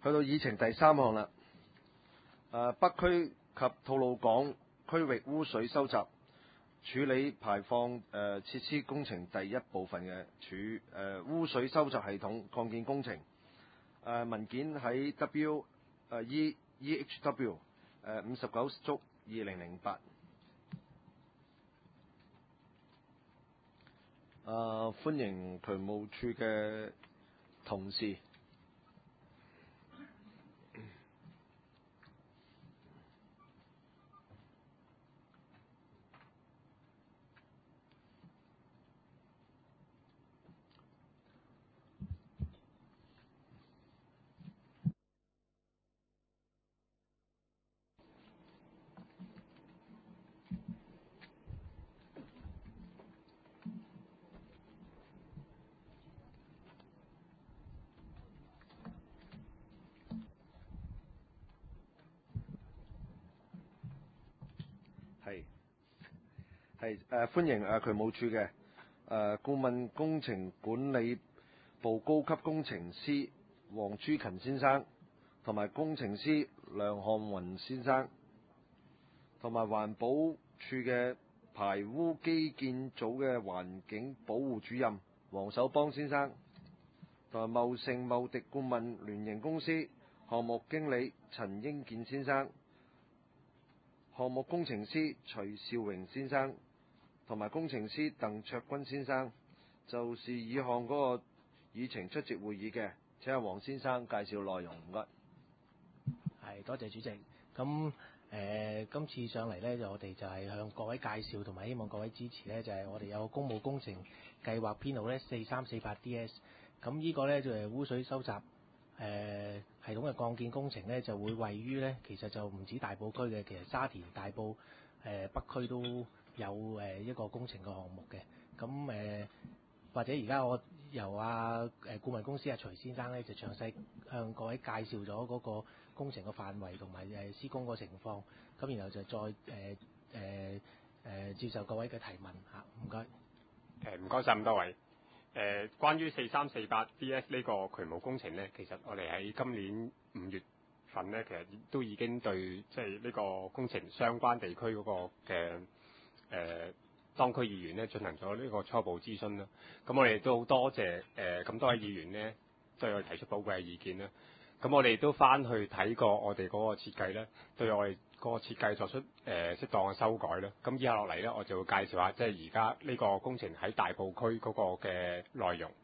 去到議程第3項啦。北區及吐露港區域污水收集處理排放設施工程第1部分嘅污水收集系統擴建工程。文件喺 EHW 59/2008。歡迎渠務處嘅同事。歡迎渠務處嘅顧問工程管理部高級工程師黃朱勤先生，同埋工程師梁漢雲先生，同埋環保處嘅排污基建組嘅環境保護主任黃守邦先生，同埋茂盛茂迪顧問聯營公司項目經理陳英健先生，項目工程師徐少榮先生，同埋工程師鄧卓君先生，就是以項嗰個議程出席會議嘅。請阿黃先生介紹內容，唔該。 係，多謝主席。咁今次上嚟呢，我哋就係向各位介紹，同埋希望各位支持呢，就係我哋有公務工程計劃編號呢 4348DS。咁呢個呢，就係污水收集系統嘅擴建工程呢，就會位於呢，其實就唔止大埔區嘅，其實沙田、大埔北區都有一個工程嘅項目嘅。咁或者而家我由顧問公司徐先生咧，就詳細向各位介紹咗嗰個工程嘅範圍同埋施工個情況，咁然後就再接受各位嘅提問嚇，唔該。 唔該晒咁多位。關於4348DS 呢個渠務工程呢，其實我哋喺今年5月份呢，其實都已經對即係呢個工程相關地區嗰個嘅當區議員呢進行咗呢個初步諮詢啦。咁我哋都好多謝咁多位議員呢對我哋提出寶貴嘅意見啦。咁我哋都翻去睇過我哋嗰個設計咧，對我哋嗰個設計作出適當嘅修改啦。咁以下落嚟咧，我就會介紹下即係而家呢個工程喺大埔區嗰個嘅內容。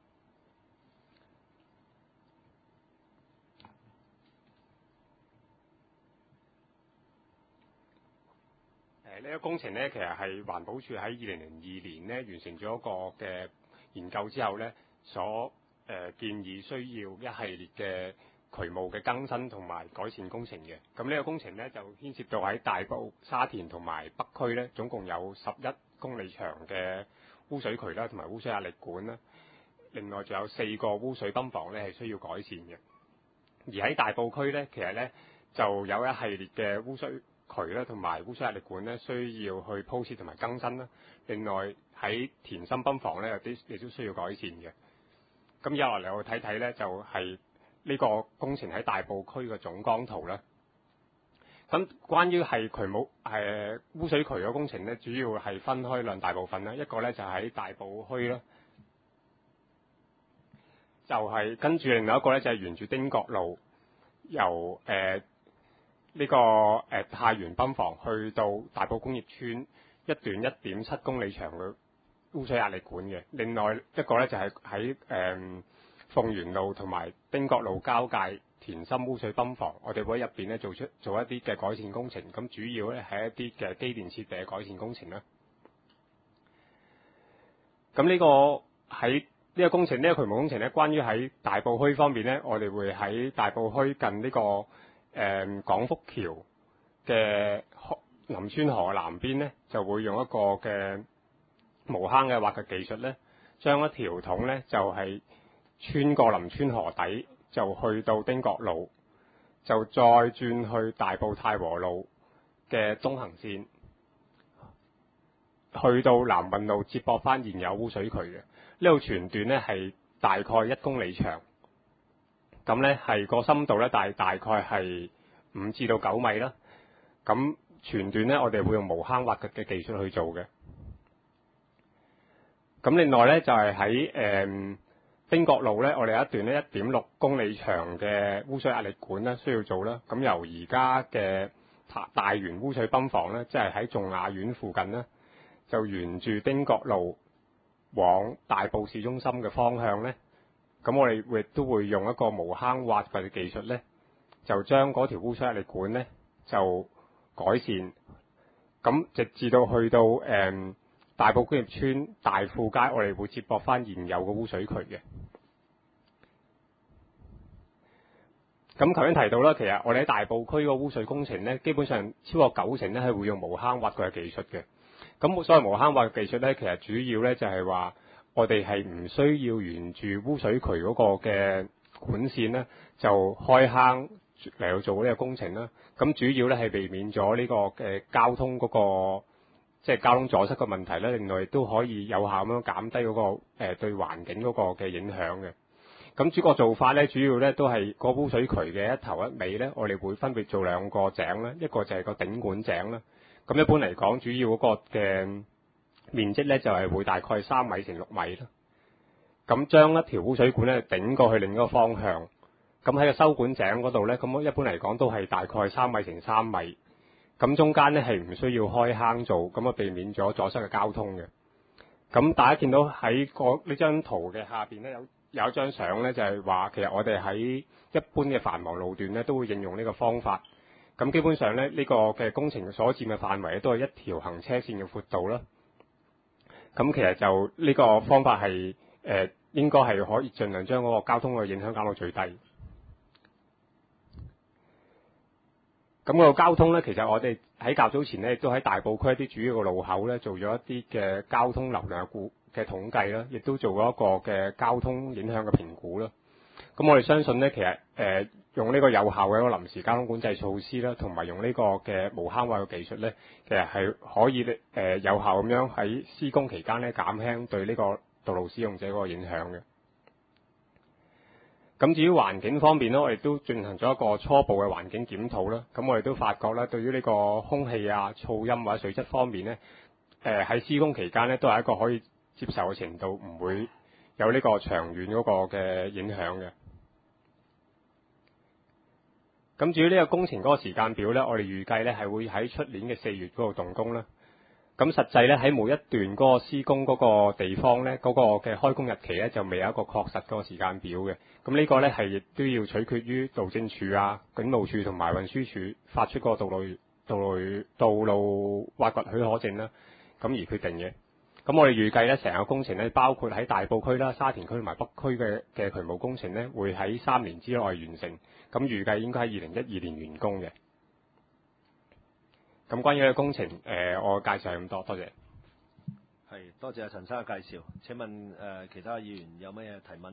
呢個工程咧，其實係環保署喺2002年咧完成咗一個嘅研究之後咧，所建議需要一系列嘅渠務嘅更新同埋改善工程嘅。咁呢個工程咧就牽涉到喺大埔、沙田同埋北區咧，總共有11公里長嘅污水渠啦，同埋污水壓力管啦。另外仲有4個污水泵房咧係需要改善嘅。而喺大埔區咧，其實咧就有一系列嘅污水渠啦，同埋污水壓力管咧需要去鋪設同埋更新啦。另外喺田心泵房咧有啲亦都需要改善嘅。咁以下落嚟我睇睇咧，就係呢個工程喺大埔區嘅總綱圖啦。咁關於係渠務污水渠嘅工程咧，主要係分開兩大部分啦。一個咧就喺大埔墟啦，就係跟住另外一個咧就係沿住汀角路由呢個太原泵房去到大埔工業村一段1.7公里長嘅污水壓力管嘅。另外一個咧就係喺鳳園路同埋汀角路交界田心污水泵房，我哋會喺入邊咧做一啲嘅改善工程。咁主要咧係一啲嘅機電設備嘅改善工程啦。咁呢個喺呢個工程呢個渠務工程咧，關於喺大埔墟方面咧，我哋會喺大埔墟近呢個廣福橋嘅林村河南邊咧，就會用一個嘅無坑嘅挖掘技術咧，將一條筒咧就係穿過林村河底，就去到汀角路，就再轉去大埔太和路嘅東行線，去到南運路接駁翻現有污水渠嘅。呢度全段咧係大概1公里長。 咁咧係個深度咧大概係5至到9米啦。咁全段咧我哋會用無坑挖掘嘅技術去做嘅。咁另外咧就係喺汀角路咧，我哋有一段咧1.6公里長嘅污水壓力管咧需要做啦。咁由而家嘅大園污水泵房咧，即係喺頌雅苑附近咧，就沿住汀角路往大埔市中心嘅方向咧，咁我哋亦都會用一個無坑挖掘嘅技術咧，就將嗰條污水壓力管咧就改善，咁直至到去到大埔工業村大富街，我哋會接駁翻現有嘅污水渠嘅。咁頭先提到啦，其實我哋喺大埔區個污水工程咧，基本上超過90%咧係會用無坑挖掘嘅技術嘅。咁所謂無坑挖掘技術咧，其實主要咧就係話我哋係唔需要沿住污水渠嗰個嘅管線咧，就開坑嚟到做呢個工程啦。咁主要咧係避免咗呢個嘅交通嗰個即係交通阻塞嘅問題咧，另外亦都可以有效咁樣減低嗰個對環境嗰個嘅影響嘅。咁主個做法咧，主要咧都係個污水渠嘅一頭一尾咧，我哋會分別做2個井啦，一個就係個頂管井啦。咁一般嚟講，主要嗰個嘅面積咧就係會大概3米乘6米啦。咁將一條污水管咧頂過去另一個方向。咁喺個收管井嗰度咧，咁一般嚟講都係大概3米乘3米。咁中間咧係唔需要開坑做，咁啊避免咗阻塞嘅交通嘅。咁大家見到喺呢張圖嘅下邊咧有一張相咧，就係話其實我哋喺一般嘅繁忙路段咧都會應用呢個方法。咁基本上咧呢個嘅工程所佔嘅範圍咧都係一條行車線嘅闊度啦。咁其實就呢個方法係應該係可以盡量將嗰個交通嘅影響減到最低。咁個交通咧，其實我哋喺較早前咧，亦都喺大埔區一啲主要嘅路口咧，做咗一啲嘅交通流量嘅統計啦，亦都做咗一個嘅交通影響嘅評估啦。咁我哋相信咧，其實用呢個有效嘅一個臨時交通管制措施啦，同埋用呢個嘅無坑挖嘅技術咧，其實係可以有效咁樣喺施工期間咧減輕對呢個道路使用者嗰個影響嘅。咁至於環境方面咧，我哋都進行咗一個初步嘅環境檢討啦。咁我哋都發覺咧，對於呢個空氣啊、噪音或者水質方面咧，喺施工期間咧都係一個可以接受嘅程度，唔會有呢個長遠嗰個嘅影響嘅。咁至於呢個工程嗰個時間表咧，我哋預計咧係會喺出年嘅4月嗰度動工啦。咁實際咧喺每一段嗰個施工嗰個地方咧，嗰個嘅開工日期咧就未有一個確實嗰個時間表嘅。咁呢個咧係亦都要取決於路政署啊、警務處同埋運輸署發出嗰個道路挖掘許可證啦，咁而決定嘅。咁我哋預計咧成個工程咧，包括喺大埔區啦、沙田區同埋北區嘅渠務工程咧，會喺3年之內完成。咁預計應該喺2012年完工嘅。咁關於呢個工程，我介紹係咁多，多謝。 係，多謝阿陳生嘅介紹。請問其他議員有咩提問？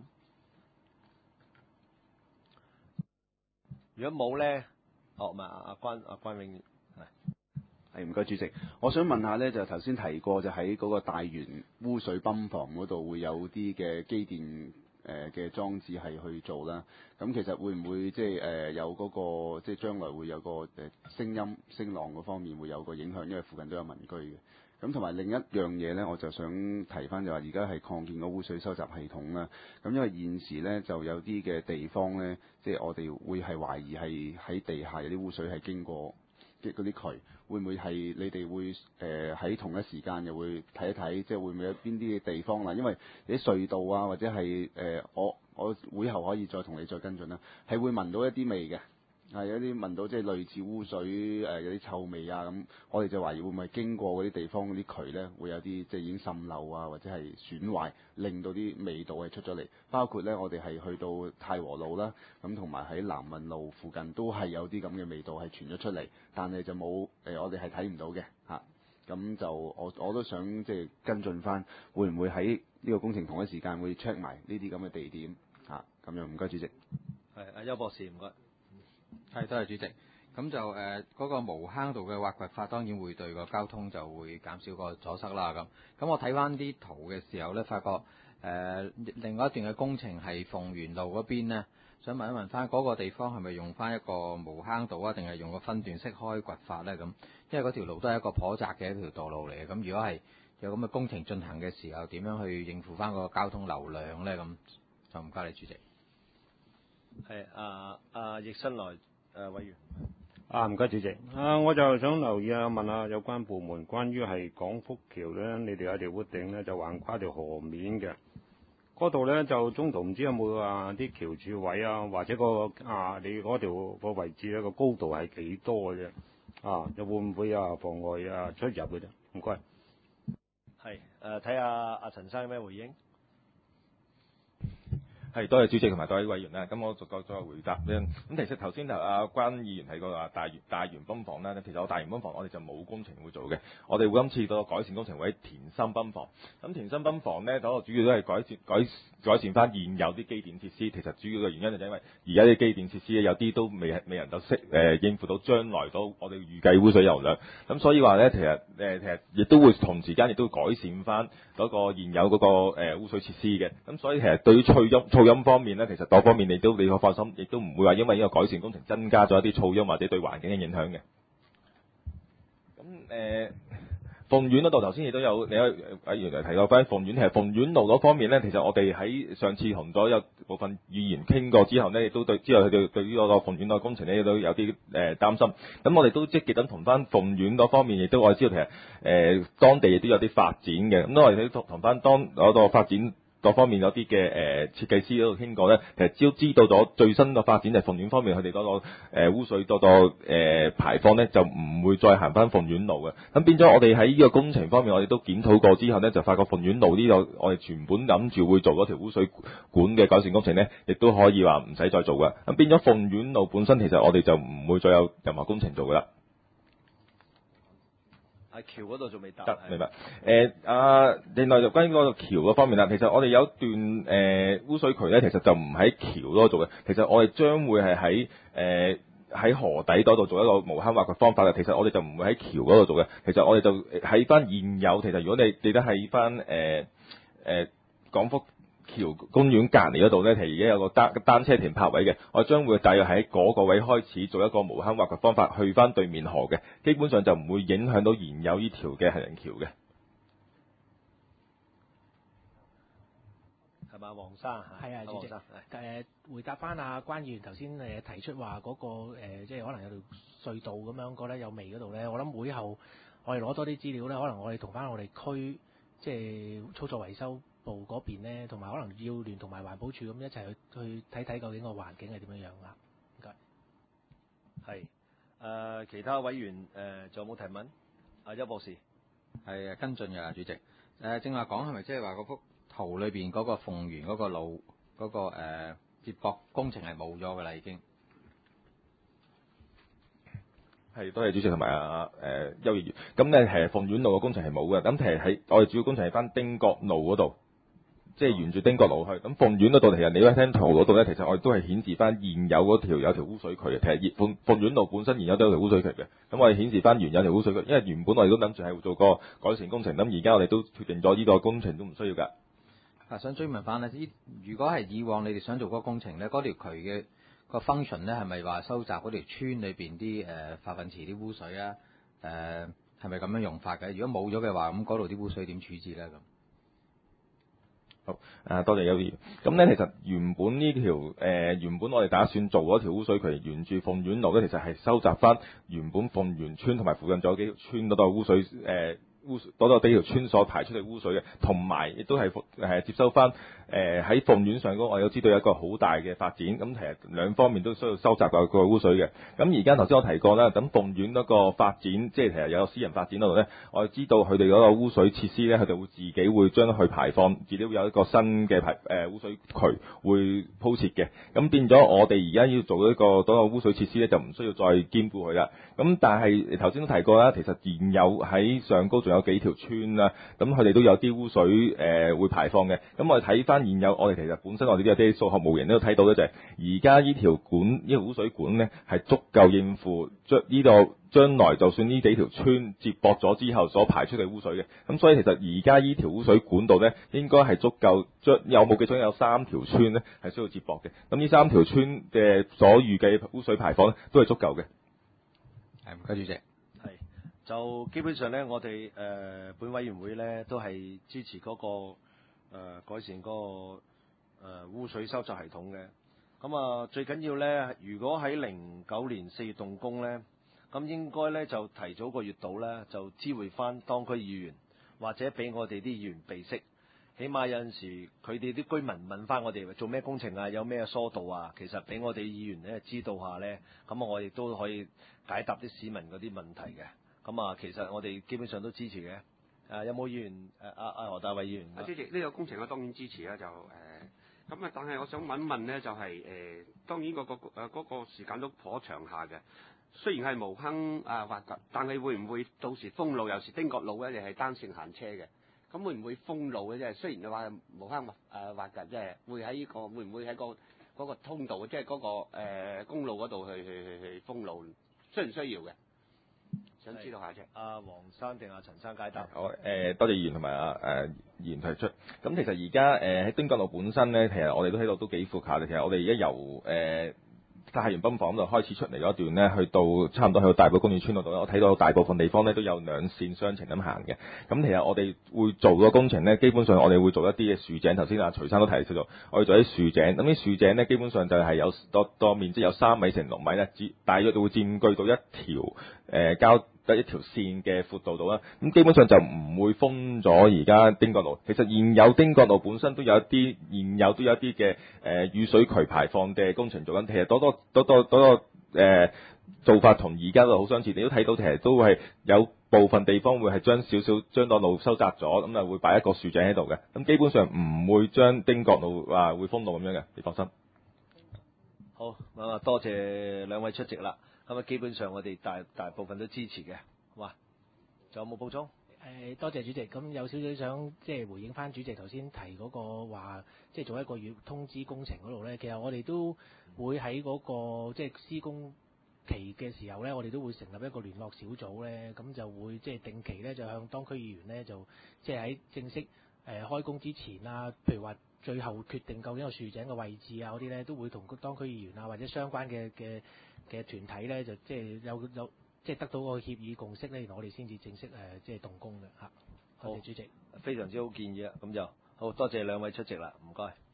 如果冇咧，唔係阿關永元係唔該主席，我想問下咧，就頭先提過就喺嗰個大園污水泵房嗰度會有啲嘅機電嘅裝置係去做啦。咁其實會唔會即係有嗰個即係將來會有個聲浪嗰方面會有個影響，因為附近都有民居嘅。咁同埋另一樣嘢咧，我就想提翻就話而家係擴建個污水收集系統啦。咁因為現時咧就有啲嘅地方咧，即係我哋會係懷疑係喺地下有啲污水係經過嗰啲渠，會唔會係你哋會喺同一時間又會睇一睇，即係會唔會有邊啲嘅地方啦？因為啲隧道啊，或者係我會後可以再同你再跟進啦，係會聞到一啲味嘅，係有啲聞到即係類似污水有啲臭味啊咁，我哋就懷疑會唔會經過嗰啲地方嗰啲渠咧，會有啲即係已經滲漏啊，或者係損壞，令到啲味道係出咗嚟。包括咧，我哋係去到太和路啦，咁同埋喺南運路附近都係有啲咁嘅味道係傳咗出嚟，但係就冇我哋係睇唔到嘅嚇。咁就我都想即係跟進翻，會唔會喺呢個工程同一時間會 check 埋呢啲咁嘅地點嚇？咁樣唔該主席。 係阿邱博士唔該。 係，多謝主席。咁就嗰個無坑道嘅挖掘法，當然會對個交通就會減少個阻塞啦。咁我睇翻啲圖嘅時候咧，發覺另外一段嘅工程係鳳園路嗰邊咧， 想問一問翻嗰個地方係咪用翻一個無坑道啊，定係用個分段式開掘法咧？咁因為嗰條路都係一個頗窄嘅一條道路嚟嘅，咁如果係有咁嘅工程進行嘅時候，點樣去應付翻個交通流量咧？咁就唔該你主席。 係易新來委員。 唔該主席。我就想留意問下有關部門關於係廣福橋咧，你哋有條活頂咧就橫跨條河面嘅，嗰度咧就中途唔知有冇啲橋柱位啊，或者你嗰條個位置咧個高度係幾多嘅啫？又會唔會妨礙出入嘅啫？唔該。 係睇下阿陳生有咩回應。 係，多謝主席同埋多位委員啦。咁我再回答咧。咁其實頭先關議員提過話大園泵房啦。其實大園泵房我哋就冇工程會做嘅。我哋會今次個改善工程會喺田心泵房。咁田心泵房咧，嗰個主要都係改善翻現有啲機電設施。其實主要嘅原因就係因為而家啲機電設施咧有啲都未能夠應付到將來到我哋預計污水流量。咁所以話咧，其實亦都會同時間亦都改善翻嗰個現有嗰個污水設施嘅。咁所以其實對於噪音方面咧，其實嗰方面你可放心，亦都唔會話因為呢個改善工程增加咗一啲噪音或者對環境嘅影響嘅。咁鳳苑嗰度頭先亦都有另一位委員提過關於鳳苑，其實鳳苑路嗰方面咧，其實我哋喺上次同咗有部分議員傾過之後呢，亦都之後佢哋對於嗰個鳳苑個工程咧都有啲擔心。咁我哋都積極咁同翻鳳苑嗰方面，亦都我哋知道其實當地亦都有啲發展嘅。咁我哋都同翻當嗰個發展各方面有啲嘅設計師嗰度傾過咧，其實只要知道咗最新嘅發展就係鳳苑方面佢哋嗰個污水嗰個排放咧，就唔會再行翻鳳苑路嘅。咁變咗我哋喺呢個工程方面，我哋都檢討過之後咧，就發覺鳳苑路呢個我哋全本諗住會做嗰條污水管嘅改善工程咧，亦都可以話唔使再做嘅。咁變咗鳳苑路本身其實我哋就唔會再有任何工程做㗎啦。 橋嗰度仲未答。 得，明白。另外就關於嗰個橋嗰方面啦，其實我哋有段污水渠咧，其實就唔喺橋嗰度做嘅。其實我哋將會係喺河底嗰度做一個無坑挖掘方法嘅。其實我哋就唔會喺橋嗰度做嘅。其實我哋就喺翻現有，其實如果你記得喺翻廣福橋公園隔離嗰度咧，其實而家有個單車停泊位嘅，我將會大約喺嗰個位開始做一個無坑挖掘方法，去翻對面河嘅，基本上就唔會影響到現有呢條嘅行人橋嘅。 係嘛，黃生係啊，主席。回答翻關議員頭先提出話嗰個即係可能有條隧道咁樣覺得有味嗰度咧，我諗會後我哋攞多啲資料咧，可能我哋同翻我哋區即係操作維修部嗰邊咧，同埋可能要聯同埋環保署咁一齊去睇睇究竟個環境係點樣樣啦。唔該。 係其他委員仲有冇提問？邱博士。 係跟進㗎，主席。正話講係咪即係話嗰幅圖裏邊嗰個鳳園嗰個路嗰個接駁工程係冇咗㗎啦已經？ 係，多謝主席同埋邱議員。咁咧係鳳苑路嘅工程係冇嘅。咁其實喺我哋主要工程係翻汀角路嗰度，即係沿住汀角路去。咁鳳苑嗰度其實你睇聽圖嗰度咧，其實我哋都係顯示翻現有嗰條有條污水渠嘅。其實鳳苑路本身現有都有條污水渠嘅。咁我哋顯示翻原有條污水渠，因為原本我哋都諗住係做個改善工程，咁而家我哋都決定咗呢個工程都唔需要㗎。 想追問翻咧，如果係以往你哋想做嗰個工程咧，嗰條渠嘅個 function 咧係咪話收集嗰條村裏邊啲化糞池啲污水啊？係咪咁樣用法嘅？如果冇咗嘅話，咁嗰度啲污水點處置咧？咁好，多謝邱議員。咁咧其實原本呢條原本我哋打算做嗰條污水渠沿住鳳苑路咧，其實係收集翻原本鳳園村同埋附近仲有幾條村嗰度污水嗰度幾條村所排出嘅污水嘅，同埋亦都係接收翻喺鳳苑上嗰，我有知道有一個好大嘅發展，咁其實兩方面都需要收集個污水嘅。咁而家頭先我提過啦，咁鳳苑嗰個發展，即係其實有私人發展嗰度咧，我哋知道佢哋嗰個污水設施咧，佢哋會自己會將去排放，自己會有一個新嘅污水渠會鋪設嘅。咁變咗我哋而家要做一個嗰個污水設施咧，就唔需要再兼顧佢啦。咁但係頭先都提過啦，其實現有喺上高仲有有幾條村啦，咁佢哋都有啲污水會排放嘅。咁我哋睇翻現有，我哋其實本身我哋都有啲數學模型都睇到咧，就係而家呢條管呢條污水管咧係足夠應付將來就算呢幾條村接駁咗之後所排出嘅污水嘅。咁所以其實而家呢條污水管道咧應該係足夠，有冇記錯有3條村咧係需要接駁嘅。咁呢3條村嘅所預計污水排放咧都係足夠嘅。 係，唔該主席。 係，就基本上咧，我哋本委員會咧都係支持嗰個改善嗰個污水收集系統嘅。咁啊，最緊要咧，如果喺09年4月動工咧，咁應該咧就提早個月度咧就知會翻當區議員，或者俾我哋啲議員備悉。起碼有陣時佢哋啲居民問翻我哋做咩工程啊，有咩疏導啊，其實俾我哋議員咧知道下咧，咁我亦都可以解答啲市民嗰啲問題嘅。咁啊，其實我哋基本上都支持嘅。有冇議員何大偉議員？ 主席，呢個工程我當然支持啦，就咁啊，但係我想問一問咧，就係當然嗰個時間都頗長下嘅。雖然係無坑挖掘，但係會唔會到時封路？有時丁角路咧，你係單線行車嘅，咁會唔會封路嘅啫？雖然你話無坑挖掘，即係會喺會唔會喺嗰個通道，即係嗰個公路嗰度去封路？需唔需要嘅？想知道下啫。 阿黃生定阿陳生解答？ 好，多謝議員同埋議員提出。咁其實而家喺丁角路本身咧，其實我哋都睇到都幾闊下嘅。其實我哋而家由太原泵房度開始出嚟嗰段咧，去到差唔多去到大埔公園村嗰度咧，我睇到大部分地方咧都有兩線雙程咁行嘅。咁其實我哋會做個工程咧，基本上我哋會做一啲嘅樹井。頭先阿徐生都提到，我哋做啲樹井。咁啲樹井咧，基本上就係有多面積有3米乘6米咧，大約就會佔據到一條一條線嘅闊度度啦，咁基本上就唔會封咗而家丁角路。其實現有丁角路本身都有一啲嘅雨水渠排放嘅工程做緊，其實多做法同而家都好相似。你都睇到其實都係有部分地方會係將個路收窄咗，咁啊會擺一個樹井喺度嘅。咁基本上唔會將丁角路會封路咁樣嘅，你放心。 好，咁啊多謝兩位出席啦。咁啊，基本上我哋大部分都支持嘅，好嘛？仲有冇補充？ 多謝主席。咁有少少想即係回應翻主席頭先提嗰個話，即係做一個月通知工程嗰度咧，其實我哋都會喺嗰個即係施工期嘅時候咧，我哋都會成立一個聯絡小組咧，咁就會即係定期咧就向當區議員咧就即係喺正式開工之前啊，譬如話最後決定究竟個樹井嘅位置啊嗰啲咧，都會同當區議員啊或者相關嘅團體咧，就即係有即係得到個協議共識咧，然後我哋先至正式即係動工嘅嚇。多謝主席， 非常之好建議啊！咁就好多謝兩位出席啦，唔該。